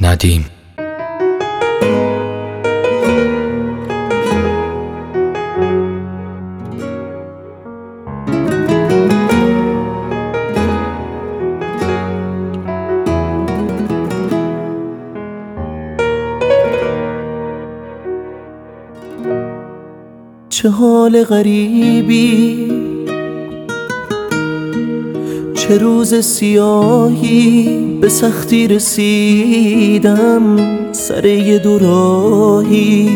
ندیم. چه حال غریبی، چه روز سیاهی، به سختی رسیدم سر یه دوراهی.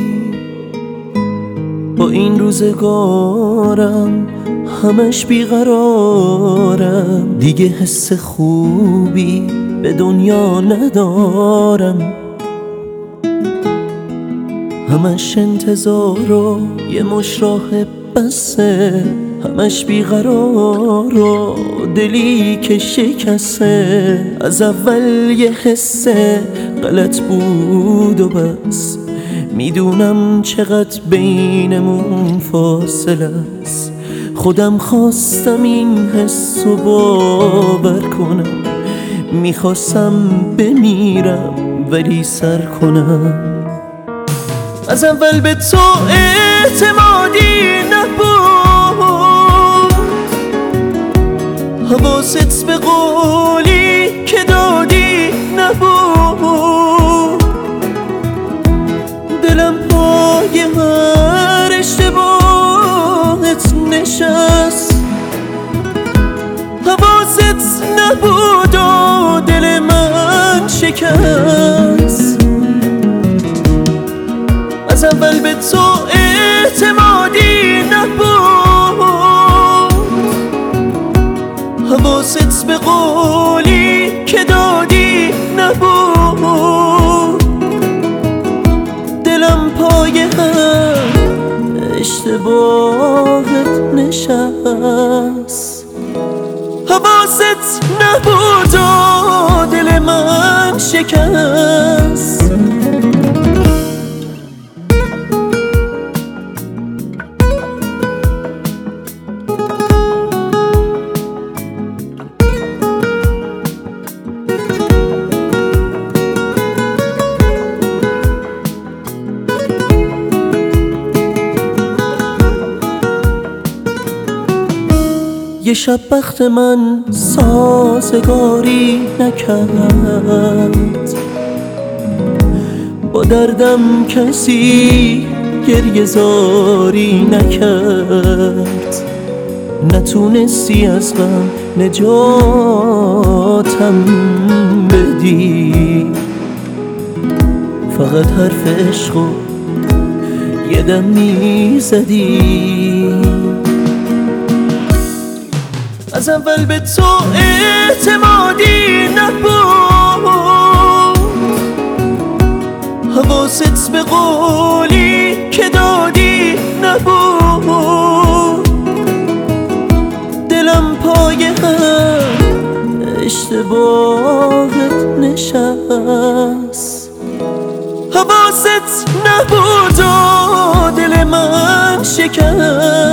با این روزگارم همش بیقرارم، دیگه حس خوبی به دنیا ندارم. همش انتظار و یه مش راه بسه، همش بیقرار و دلی که شکسته. از اول یه حس غلط بود و بس، میدونم چقدر بینمون فاصله است. خودم خواستم این حس رو باور کنم، میخواستم بمیرم ولی سر کنم. از اول به تو اعتمادی نبود، حواست به قولی که دادی نبود. دلم پای هر اشتباهت نشست، حواست نبود و دل من شکست. از اول به تو اعتمادی نبود، حواست به قولی که دادی نبود. دلم پای هر اشتباهت نشست، حواست نبود و دل من شکست. یه شب بخت من سازگاری نکرد، با دردم کسی گریه زاری نکرد. نتونستی از غم نجاتم بدی، فقط حرف عشقو یه دم میزدی. از اول به تو اعتمادی نبود، حواست به قولی که دادی نبود. دلم پای هر اشتباهت نشست، حواست نبود و دل من شکست.